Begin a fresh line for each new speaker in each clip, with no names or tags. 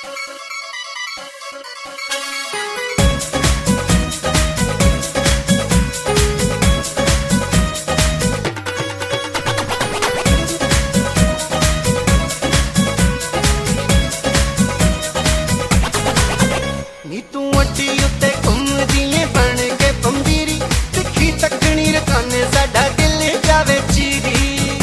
नी तू अड्डी उत्ते घूमदी ऐ बन के पंबीरी, तिखी तकनी रकाने साडा दिल जावे चीरी।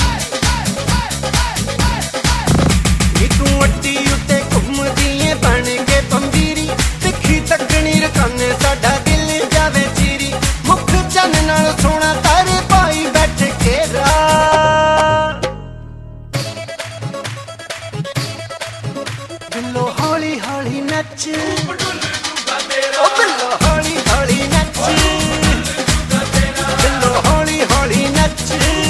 नी तू अड्डी उत्ते घूमदी ऐ बन के पंबीरी, तिखी तकनी रकाने साडा दिल जावे चीरी। मुख चन नाल सोना तारे पाई बैठ के दिलों हौली हौली नच, दिलों हौली हौली नच, दिलों हौली हौली नच।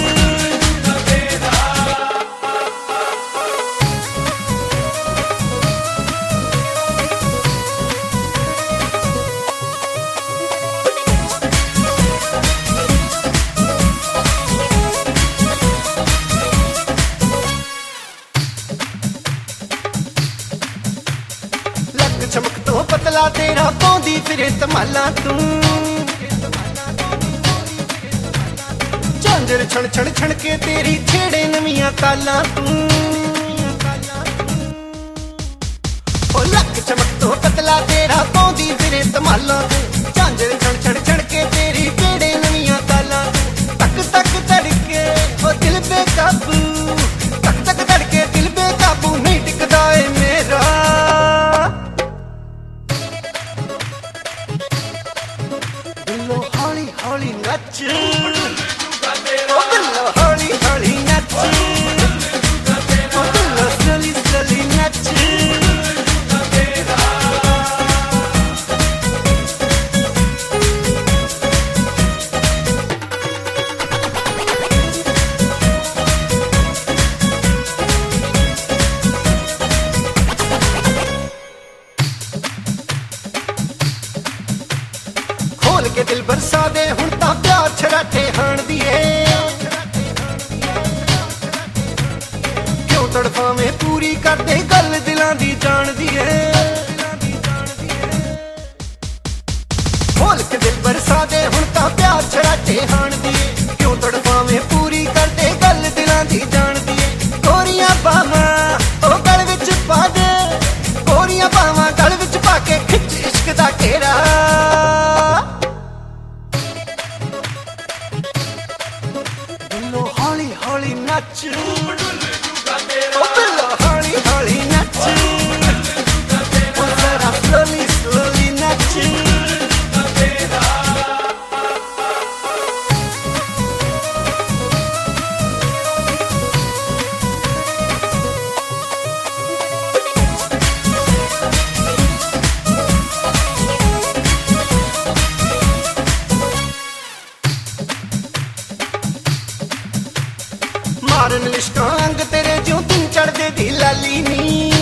लक चमक तो पतला तेरा पौंदी फिरे तमाला तू, झांझर छण छण छण के तेरी छेड़े नवियां ताला तू। ओ लक चमक तो पतला तेरा पौंदी फिरे तमाला तू, झांझर छण छण छण के तेरी छेड़े नवियां ताला तू। तक तक तड़के ओ दिल बेकाबू, तक तक तड़के दिल बेकाबू नहीं टिकदा ए मेरा। दिलों हौली हौली नच, ओ दिलों हौली हौली नच, ओ दिलों slowly slowly नच। खोल के दिल बरसा दे हुण तां प्यार छराटे हाण दिए, क्यों तड़फावें पूरी कर दे गल दिलां दी जान दिए। खोल के दिल बरसा दे हुण तां प्यार छराटे हाण दिए, क्यों तड़फावें पूरी कर दे गल दिलां दी जान दिए। गोरियां बावां ओ गल विच पा दे, गोरियां बावां गल विच पा के खिच इश्क दा घेरा। दिलों हौली हौली नच, ओ दिलों हौली हौली नच, ओ जरा slowly slowly नच। मारन लिशकां अंग तेरे ज्यों दिन चढ़दे दी लाली नी,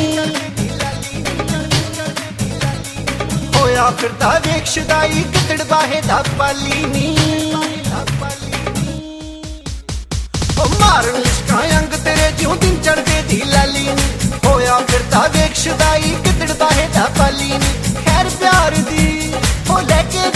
होया फिरदा वेख शदाई गिदड़ बाहे दा पाली नी। ओ मारन लिशकां अंग तेरे ज्यों दिन चढ़दे दी लाली नी, होया फिरदा वेख शदाई गिदड़ बाहे दा पाली नी। खैर प्यार दी हो लैके